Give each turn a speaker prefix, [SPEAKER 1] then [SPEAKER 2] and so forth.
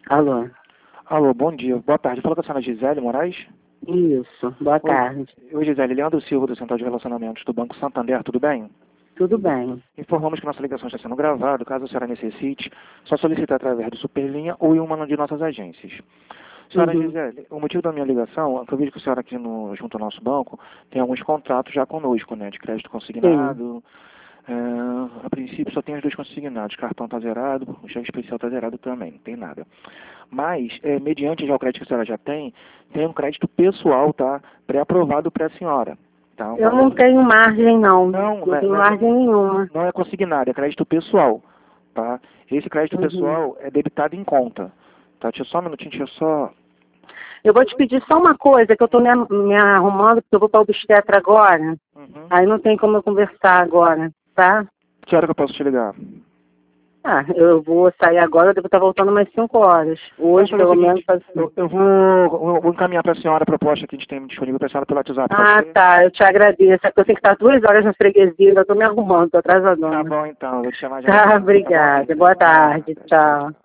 [SPEAKER 1] Alô?
[SPEAKER 2] Alô, bom dia. Boa tarde. Fala com a senhora Gisele Moraes.
[SPEAKER 1] Isso, boa tarde.
[SPEAKER 2] Oi, Gisele. Leandro Silva, do Central de Relacionamentos do Banco Santander. Tudo bem?
[SPEAKER 1] Tudo bem.
[SPEAKER 2] Informamos que nossa ligação está sendo gravada. Caso a senhora necessite, só solicitar através do Superlinha ou em uma de nossas agências. Senhora Gisele, o motivo da minha ligação é que eu vejo que a senhora aqui junto ao nosso banco tem alguns contratos já conosco, né? De crédito
[SPEAKER 1] Sim.
[SPEAKER 2] consignado. A princípio só tem os dois consignados. Cartão está zerado, o cheque especial está zerado também, não tem nada. Mas, mediante já o crédito que a senhora já tem um crédito pessoal, tá? Pré-aprovado para a senhora. Tá?
[SPEAKER 1] Eu não tenho margem, não. Não
[SPEAKER 2] Não
[SPEAKER 1] tenho
[SPEAKER 2] é,
[SPEAKER 1] margem nenhuma.
[SPEAKER 2] não é consignado, é crédito pessoal. Tá? Esse crédito pessoal é debitado em conta. Tá? Deixa eu só um minutinho, deixa eu só...
[SPEAKER 1] Eu vou te pedir só uma coisa, que eu estou me arrumando, porque eu vou para o obstetra agora. Aí não tem como eu conversar agora, tá?
[SPEAKER 2] Que hora que eu posso te ligar?
[SPEAKER 1] Ah, eu vou sair agora, eu devo estar voltando umas 5 horas. Hoje,
[SPEAKER 2] Vamos fazer o
[SPEAKER 1] pelo menos,
[SPEAKER 2] seguinte, eu vou encaminhar para a senhora a proposta que a gente tem disponível para a senhora pelo WhatsApp.
[SPEAKER 1] Ah, tá, eu te agradeço. É que eu tenho que estar 2 horas na freguesia, ainda estou me arrumando, estou atrasandona.
[SPEAKER 2] Tá bom, então, eu vou te chamar já.
[SPEAKER 1] Tá,
[SPEAKER 2] Tá bom,
[SPEAKER 1] obrigada.
[SPEAKER 2] Gisele?
[SPEAKER 1] Boa tarde, tchau.